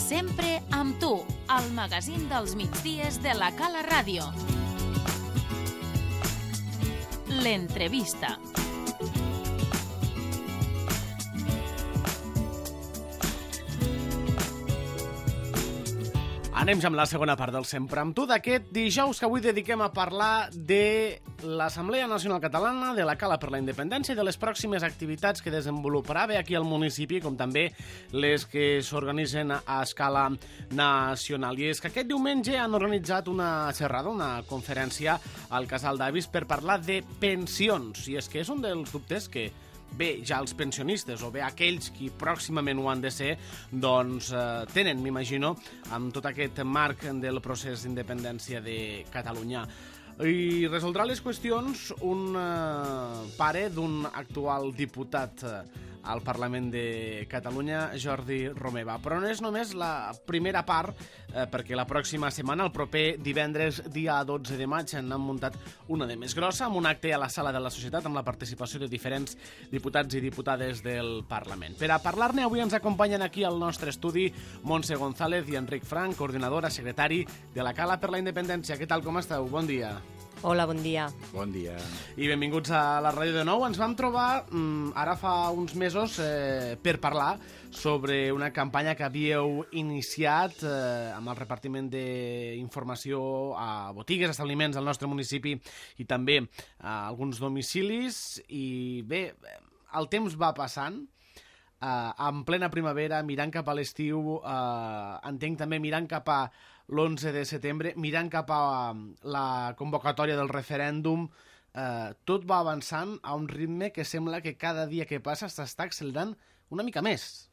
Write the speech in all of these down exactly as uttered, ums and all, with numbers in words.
Sempre amb tu, al magazín dels migdies de la Cala Ràdio. L'entrevista. Anem ja amb la segona part del Sempre amb tu d'aquest dijous, que avui dediquem a parlar de l'Assemblea Nacional Catalana, de la Cala per la Independència i de les pròximes activitats que desenvoluparà bé aquí al municipi, com també les que s'organitzen a escala nacional. I és que aquest diumenge han organitzat una xerrada, una conferència al Casal d'Avis per parlar de pensions. I és que és un dels dubtes que bé, ja els pensionistes o bé aquells qui pròximament ho han de ser, doncs eh, tenen, m'imagino, amb tot aquest marc del procés d'independència de Catalunya. I resoldrà les qüestions un eh, pare d'un actual diputat eh, al Parlament de Catalunya, Jordi Romeva. Però no és només la primera part, eh, perquè la pròxima setmana, el proper divendres, dia dotze de maig, han muntat una de més grossa, amb un acte a la Sala de la Societat, amb la participació de diferents diputats i diputades del Parlament. Per a parlar-ne, avui ens acompanyen aquí al nostre estudi Montse González i Enric Frank, coordinadora, secretari de la Cala per la Independència. Què tal, com esteu? Bon dia. Hola, bon dia. Bon dia. I benvinguts a la ràdio de nou. Ens vam trobar mm, ara fa uns mesos eh, per parlar sobre una campanya que havíeu iniciat eh, amb el repartiment d'informació a botigues, establiments al nostre municipi i també a alguns domicilis. I bé, el temps va passant. Uh, en plena primavera, mirant cap a l'estiu, uh, entenc també mirant cap a l'onze de setembre, mirant cap a uh, la convocatòria del referèndum, uh, tot va avançant a un ritme que sembla que cada dia que passa s'està accelerant una mica més.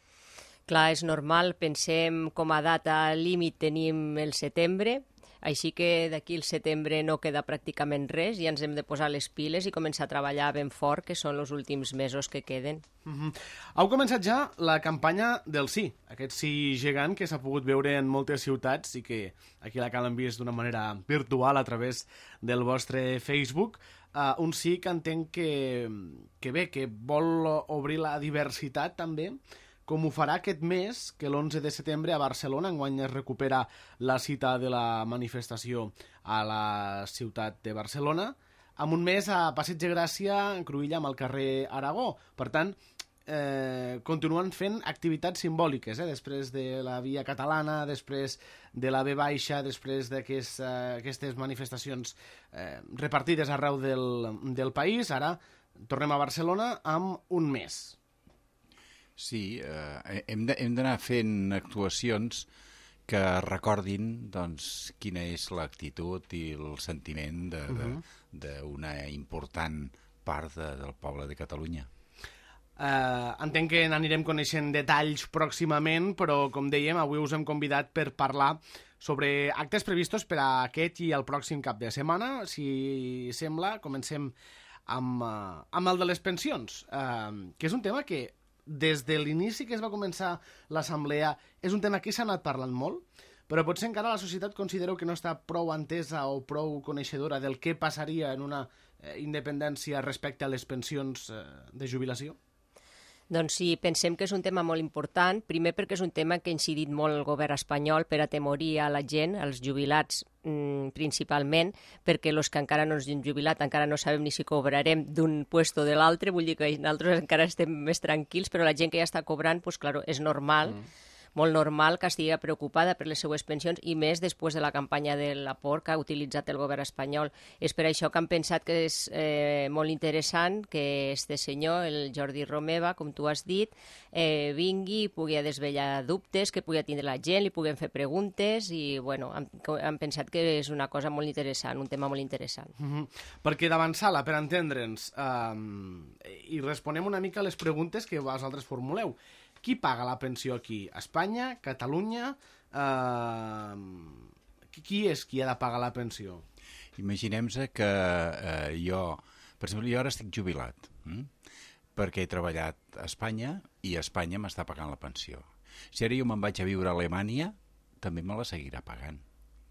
Clar, és normal, pensem com a data límit tenim el setembre, així que d'aquí al setembre no queda pràcticament res i ens hem de posar les piles i començar a treballar ben fort, que són els últims mesos que queden. Uh-huh. Heu començat ja la campanya del sí, aquest sí gegant que s'ha pogut veure en moltes ciutats i que aquí a la Cala hem vist d'una manera virtual a través del vostre Facebook. Uh, un sí que entenc que, que bé, que vol obrir la diversitat també, com ho farà aquest mes, que l'onze de setembre a Barcelona, enguany es recupera la cita de la manifestació a la ciutat de Barcelona, amb un mes a Passeig de Gràcia, en Cruïlla, amb el carrer Aragó. Per tant, eh, continuen fent activitats simbòliques, eh? Després de la Via Catalana, després de la V Baixa, després d'aquestes manifestacions eh, repartides arreu del, del país. Ara tornem a Barcelona amb un mes. Sí, eh, hem de, hem d'anar fent actuacions que recordin doncs, quina és l'actitud i el sentiment d'una uh-huh. important part de, del poble de Catalunya. Uh, entenc que n'anirem coneixent detalls pròximament, però com dèiem, avui us hem convidat per parlar sobre actes previstos per a aquest i el pròxim cap de setmana. Si sembla, comencem amb, uh, amb el de les pensions, uh, que és un tema que des de l'inici que es va començar l'assemblea és un tema que s'ha anat parlant molt, però potser encara la societat considereu que no està prou entesa o prou coneixedora del què passaria en una eh, independència respecte a les pensions eh, de jubilació? Doncs sí, pensem que és un tema molt important, primer perquè és un tema que ha incidit molt el govern espanyol per atemorir a la gent, als jubilats mm, principalment, perquè els que encara no ens hem jubilat encara no sabem ni si cobrarem d'un puesto de l'altre, vull dir que nosaltres encara estem més tranquils, però la gent que ja està cobrant, doncs, clar, és normal, mm. molt normal que estigui preocupada per les seues pensions i més després de la campanya de l'Apor que ha utilitzat el govern espanyol. És per això que han pensat que és eh, molt interessant que este senyor, el Jordi Romeva, com tu has dit, eh, vingui i pugui desvetllar dubtes, que pugui atendre la gent, li puguem fer preguntes i bueno, han, han pensat que és una cosa molt interessant, un tema molt interessant. Mm-hmm. Perquè d'avançar-la, per entendre'ns, eh, i responem una mica a les preguntes que vosaltres formuleu. Qui paga la pensió aquí? Espanya? Catalunya? Eh, qui és qui ha de pagar la pensió? Imaginem-se que eh, jo, per exemple, jo ara estic jubilat, hm? perquè he treballat a Espanya i Espanya m'està pagant la pensió. Si ara jo me'n vaig a viure a Alemanya, també me la seguirà pagant.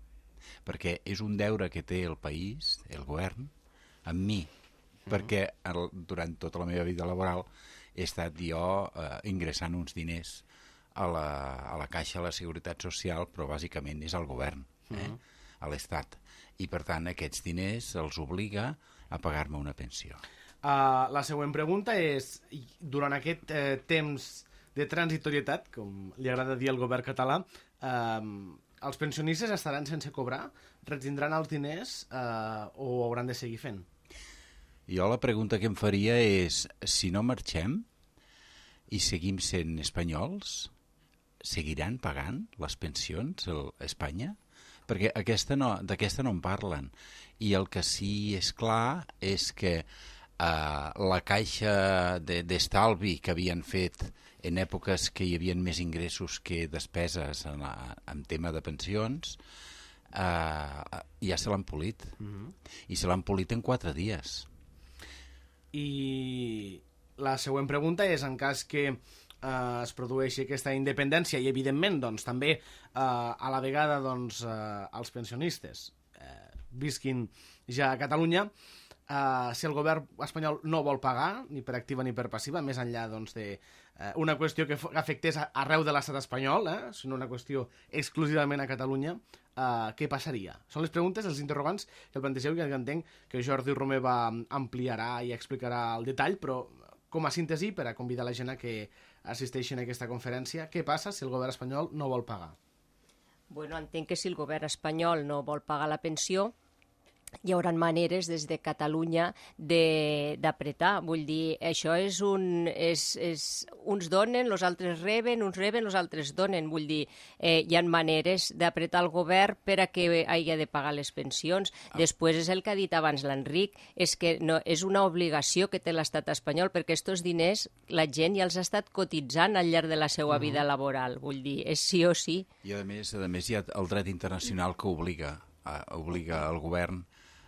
Perquè és un deure que té el país, el govern, amb mi, mm. perquè el, durant tota la meva vida laboral he estat jo eh, ingressant uns diners a la, a la Caixa de la Seguretat Social, però bàsicament és al govern, eh? Uh-huh. a l'Estat. I, per tant, aquests diners els obliga a pagar-me una pensió. Uh, la següent pregunta és, durant aquest eh, temps de transitorietat, com li agrada dir al govern català, eh, els pensionistes estaran sense cobrar? Retindran els diners eh, o ho hauran de seguir fent? Jo la pregunta que em faria és, si no marxem i seguim sent espanyols, seguiran pagant les pensions a Espanya? Perquè aquesta no, d'aquesta no en parlen. I el que sí és clar és que eh, la caixa de, d'estalvi que havien fet en èpoques que hi havia més ingressos que despeses en, la, en tema de pensions, eh, ja se l'han polit. Mm-hmm. I se l'han polit en quatre dies. I la següent pregunta és, en cas que eh, es produeixi aquesta independència i, evidentment, doncs, també eh, a la vegada doncs, eh, els pensionistes eh, visquin ja a Catalunya, eh, si el govern espanyol no vol pagar, ni per activa ni per passiva, més enllà doncs, de eh, una qüestió que afectés arreu de l'estat espanyol, eh, sinó una qüestió exclusivament a Catalunya, eh, què passaria? Són les preguntes, els interrogants que el plantegeu, i que entenc que Jordi Romer va ampliarà i explicarà el detall, però com a síntesi, per a convidar la gent a que assisteixin a aquesta conferència, què passa si el govern espanyol no vol pagar? Bueno, entenc que si el govern espanyol no vol pagar la pensió, hi haurà maneres des de Catalunya de, d'apretar. Vull dir, això és un... És, és, uns donen, els altres reben, uns reben, els altres donen. Vull dir, eh, hi ha maneres d'apretar el govern per a que hagi de pagar les pensions. Ah. Després és el que ha dit abans l'Enric, és que no, és una obligació que té l'estat espanyol, perquè aquests diners la gent ja els ha estat cotitzant al llarg de la seva uh-huh. vida laboral. Vull dir, és sí o sí. I a més, a més hi ha el dret internacional que obliga, a, obliga el govern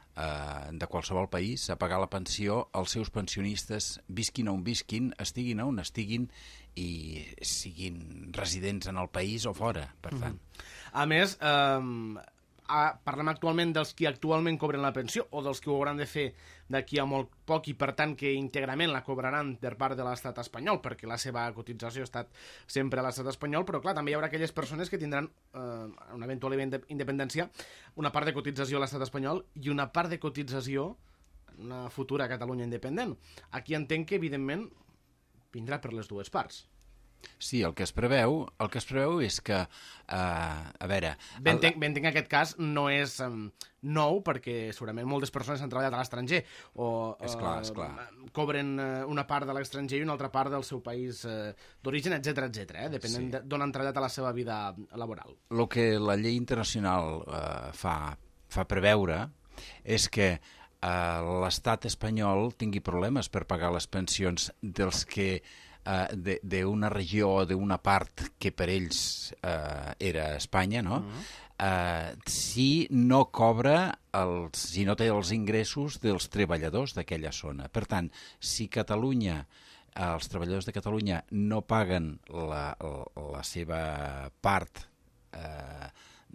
de qualsevol país a pagar la pensió als seus pensionistes, visquin on visquin, estiguin on estiguin i siguin residents en el país o fora, per tant. Mm-hmm. A més, eh, parlem actualment dels qui actualment cobren la pensió o dels que ho hauran de fer d'aquí a molt poc i, per tant, que íntegrament la cobraran per part de l'estat espanyol, perquè la seva cotització ha estat sempre a l'estat espanyol, però, clar, també hi haurà aquelles persones que tindran eh, una eventual independència, una part de cotització a l'estat espanyol i una part de cotització en una futura Catalunya independent. Aquí entenc que, evidentment, vindrà per les dues parts. Sí, el que es preveu, el que es preveu és que, uh, a veure... Ben entenc, ben entenc que aquest cas no és um, nou, perquè segurament moltes persones han treballat a l'estranger o és clar, és clar. Uh, cobren uh, una part de l'estranger i una altra part del seu país uh, d'origen, etcètera, etcètera, eh? Depenent sí. d'on han treballat a la seva vida laboral. El que la llei internacional uh, fa, fa preveure és que uh, l'estat espanyol tingui problemes per pagar les pensions dels que Uh, d'una regió o d'una part que per ells uh, era Espanya, no? Uh-huh. Uh, si no cobra, els, si no té els ingressos dels treballadors d'aquella zona. Per tant, si Catalunya, uh, els treballadors de Catalunya no paguen la, la, la seva part uh,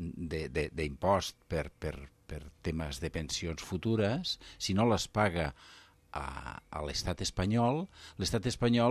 d'impost per, per, per temes de pensions futures, si no les paga a, a l'estat espanyol, l'estat espanyol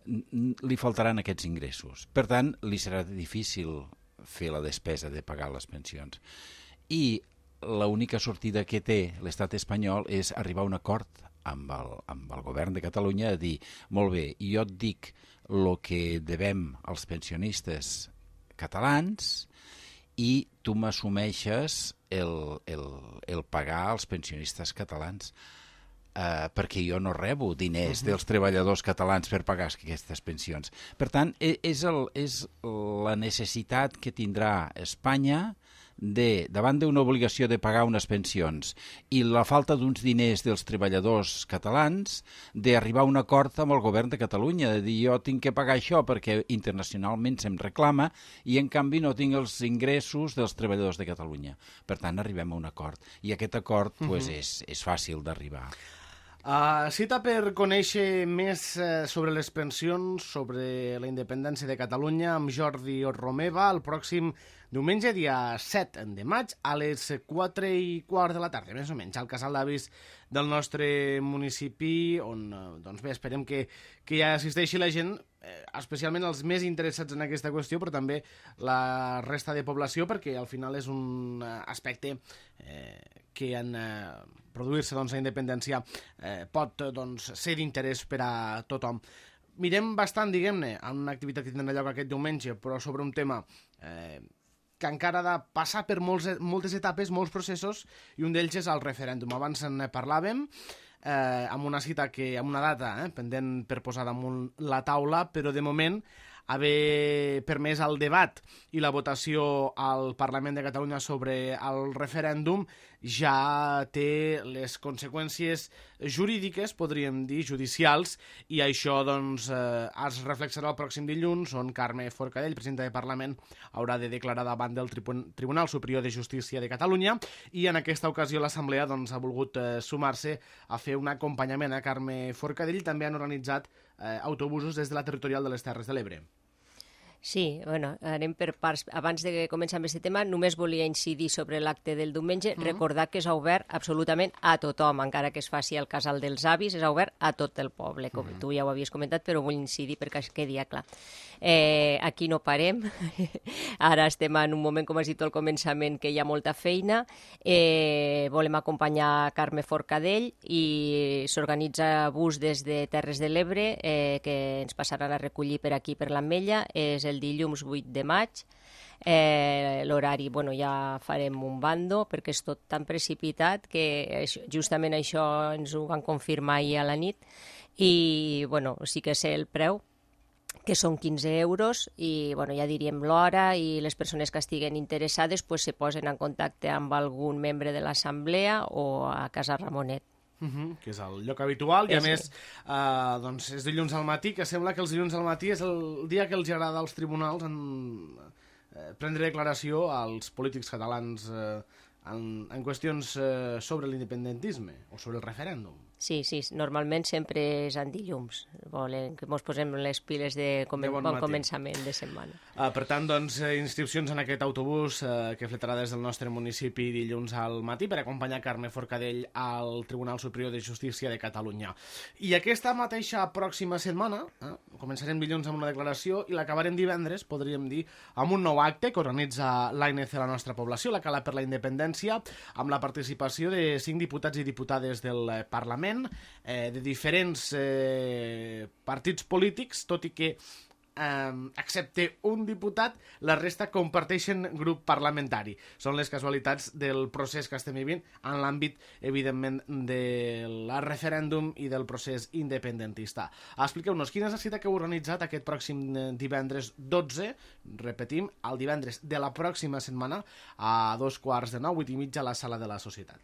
li faltaran aquests ingressos. Per tant, li serà difícil fer la despesa de pagar les pensions. I l'única sortida que té l'estat espanyol és arribar a un acord amb el, amb el govern de Catalunya a dir, molt bé, jo et dic el que devem als pensionistes catalans i tu m'assumeixes el, el, el pagar als pensionistes catalans. Uh, perquè jo no rebo diners uh-huh. dels treballadors catalans per pagar aquestes pensions. Per tant, és, el, és la necessitat que tindrà Espanya de, davant d'una obligació de pagar unes pensions i la falta d'uns diners dels treballadors catalans, d'arribar a un acord amb el govern de Catalunya, de dir jo tinc que pagar això perquè internacionalment se'm reclama i en canvi no tinc els ingressos dels treballadors de Catalunya. Per tant, arribem a un acord. I aquest acord uh-huh. pues, és, és fàcil d'arribar. Uh, cita per conèixer més uh, sobre les pensions, sobre la independència de Catalunya, amb Jordi Romeva el pròxim diumenge, dia set de maig, a les quatre i quart de la tarda, més o menys, al Casal d'Avis del nostre municipi, on, doncs bé, esperem que, que hi assisteixi la gent, eh, especialment els més interessats en aquesta qüestió, però també la resta de població, perquè al final és un aspecte eh, que en eh, produir-se doncs, la independència eh, pot doncs, ser d'interès per a tothom. Mirem bastant, diguem-ne, en una activitat que tindrà lloc aquest diumenge, però sobre un tema eh, que encara ha de passar per molts, moltes etapes, molts processos, i un d'ells és el referèndum. Abans en parlàvem, eh, amb una cita, que, amb una data eh, pendent per posar damunt la taula, però de moment haver permès el debat i la votació al Parlament de Catalunya sobre el referèndum ja té les conseqüències jurídiques, podríem dir, judicials, i això doncs, eh, es reflexarà el pròxim dilluns, on Carme Forcadell, presidenta de Parlament, haurà de declarar davant del Tribunal Superior de Justícia de Catalunya, i en aquesta ocasió l'Assemblea doncs, ha volgut eh, sumar-se a fer un acompanyament a Carme Forcadell. També han organitzat eh, autobusos des de la territorial de les Terres de l'Ebre. Sí, bueno, anem per parts. Abans de començar amb aquest tema, només volia incidir sobre l'acte del diumenge, mm. recordar que és obert absolutament a tothom, encara que es faci al Casal dels Avis, és obert a tot el poble, com mm. tu ja ho havies comentat, però vull incidir perquè es quedi clar. Eh, aquí no parem, ara estem en un moment, com has dit al començament, que hi ha molta feina, eh, volem acompanyar Carme Forcadell i s'organitza bus des de Terres de l'Ebre, eh, que ens passaran a recollir per aquí, per l'Ametlla, és el dilluns vuit de maig. Eh, l'horari, bueno, ja farem un bando perquè és tot tan precipitat que justament això ens ho van confirmar ahir a la nit i, bueno, sí que sé el preu, que són quinze euros i, bueno, ja diríem l'hora, i les persones que estiguen interessades pues, se posen en contacte amb algun membre de l'assemblea o a Casa Ramonet. Uh -huh, que és el lloc habitual, i a més eh, doncs és dilluns al matí, que sembla que els dilluns al matí és el dia que els agrada als tribunals en, eh, prendre declaració als polítics catalans eh, en, en qüestions eh, sobre l'independentisme o sobre el referèndum. Sí, sí, normalment sempre és en dilluns. Volen que ens posem les piles de, com... de bon, bon començament de setmana. Uh, per tant, doncs, inscripcions en aquest autobús uh, que fletarà des del nostre municipi dilluns al matí per acompanyar Carme Forcadell al Tribunal Superior de Justícia de Catalunya. I aquesta mateixa pròxima setmana, eh, començarem dilluns amb una declaració i l'acabarem divendres, podríem dir, amb un nou acte que organitza l'A N C a la nostra població, la Cala per la Independència, amb la participació de cinc diputats i diputades del Parlament, Eh, de diferents eh, partits polítics, tot i que eh, excepte un diputat, la resta comparteixen grup parlamentari. Són les casualitats del procés que estem vivint en l'àmbit, evidentment, del referèndum i del procés independentista. Expliqueu-nos, quina és la cita que heu organitzat aquest pròxim divendres dotze, repetim, el divendres de la pròxima setmana, a dos quarts de nou, vuit i mitja, a la Sala de la Societat.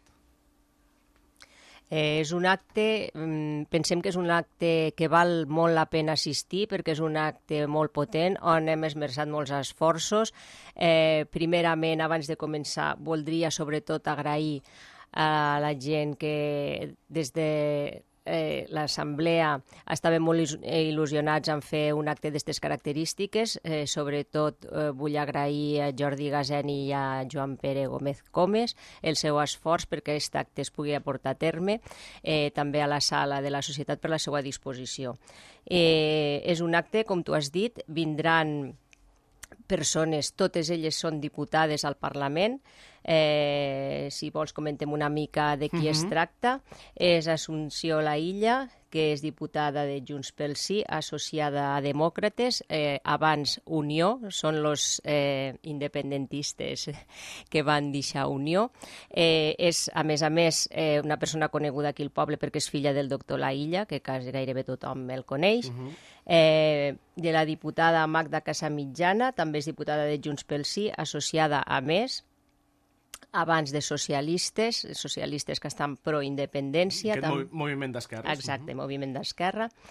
Eh, és un acte, pensem que és un acte que val molt la pena assistir perquè és un acte molt potent on hem esmerçat molts esforços. Eh, primerament, abans de començar, voldria sobretot agrair a la gent que des de eh, l'Assemblea estaven molt il·lusionats en fer un acte d'aquestes característiques. Eh, sobretot eh, vull agrair a Jordi Gazeni i a Joan Pere Gómez Comes el seu esforç perquè aquest acte es pugui portar a terme, eh, també a la Sala de la Societat per la seva disposició. Eh, és un acte, com tu has dit, vindran persones, totes elles són diputades al Parlament. Eh, si vols comentem una mica de qui uh-huh. es tracta. És Assumpció Laïlla, que és diputada de Junts pel Sí, associada a Demòcrates, eh, abans Unió, són els eh, independentistes que van deixar Unió. Eh, és, a més a més, eh, una persona coneguda aquí al poble perquè és filla del doctor Laïlla, que gairebé tothom el coneix. Uh-huh. eh, de la diputada Magda Casamitjana, també és diputada de Junts pel Sí, associada a Més, abans de socialistes, socialistes que estan pro-independència. Aquest tam... moviment d'esquerra. Exacte, uh-huh. moviment d'esquerra.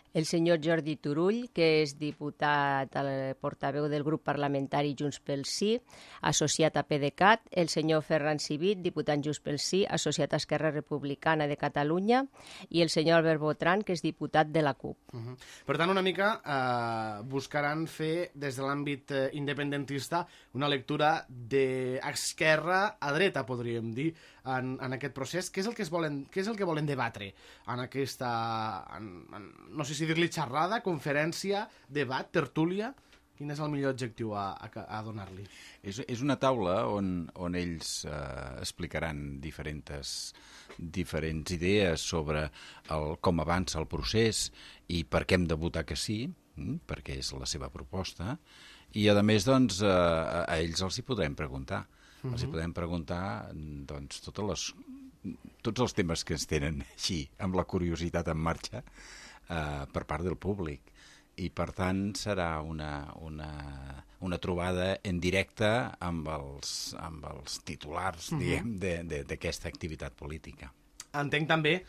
El senyor Jordi Turull, que és diputat, el portaveu del grup parlamentari Junts pel Sí, associat a PDeCAT, el senyor Ferran Civit, diputat Junts pel Sí, associat a Esquerra Republicana de Catalunya, i el senyor Albert Botran, que és diputat de la CUP. Uh -huh. Per tant, una mica eh, buscaran fer, des de l'àmbit eh, independentista, una lectura d'esquerra a dreta, podríem dir, en, en aquest procés. Què és el que es volen, què és el que volen debatre en aquesta, en, en, no sé si dir-li xerrada, conferència, debat, tertúlia? Quin és el millor objectiu a, a, a donar-li? És, és una taula on, on ells eh, explicaran diferents, diferents idees sobre el, com avança el procés i per què hem de votar que sí, mm, perquè és la seva proposta, i a més doncs, eh, a ells els hi podrem preguntar. Uh-huh. Els hi podem preguntar doncs, totes les, tots els temes que ens tenen així, amb la curiositat en marxa, eh, per part del públic. I, per tant, serà una, una, una trobada en directe amb els, amb els titulars, uh-huh, diguem, d'aquesta activitat política. Entenc també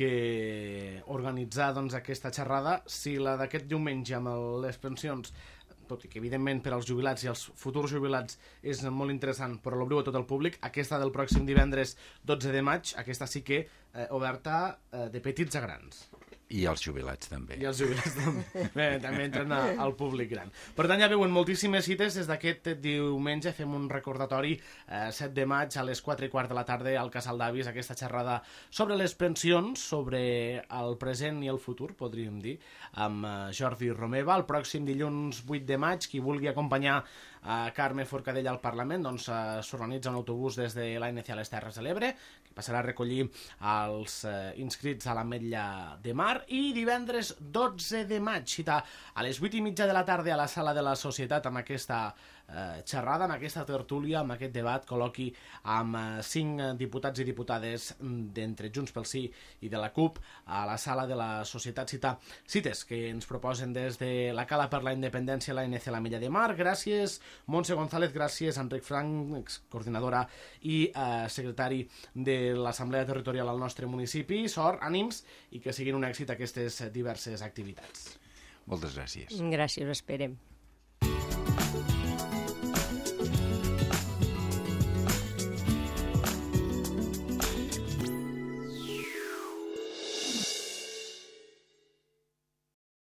que organitzar doncs, aquesta xerrada, si la d'aquest diumenge amb el, les pensions, tot i que evidentment per als jubilats i els futurs jubilats és molt interessant, però l'obriu a tot el públic, aquesta del pròxim divendres dotze de maig, aquesta sí que eh, oberta eh, de petits a grans. I els jubilats també. I els jubilats també. Bé, també entren a, al públic gran. Per tant, ja veuen moltíssimes cites. Des d'aquest diumenge fem un recordatori, eh, set de maig a les quatre i quart de la tarda al Casal d'Avis, aquesta xerrada sobre les pensions, sobre el present i el futur, podríem dir, amb eh, Jordi Romeva. El pròxim dilluns vuit de maig, qui vulgui acompanyar a Carme Forcadell al Parlament, doncs eh, s'organitza un autobús des de l'A N C a les Terres de l'Ebre, que passarà a recollir els eh, inscrits a l'Ametlla de Mar. I divendres dotze de maig, cita a les vuit i mitja de la tarda a la Sala de la Societat amb aquesta eh, xerrada, amb aquesta tertúlia, amb aquest debat, col·loqui amb eh, cinc diputats i diputades d'entre Junts pel Sí i de la CUP a la Sala de la Societat. Cita cites que ens proposen des de la Cala per la Independència, l'A N C a l'Ametlla de Mar. Gràcies, Montse González, gràcies, Enric Frank, coordinadora i eh, secretari de l'Assemblea Territorial al nostre municipi. Sort, ànims i que siguin un èxit aquestes diverses activitats. Moltes gràcies. Gràcies, ho esperem.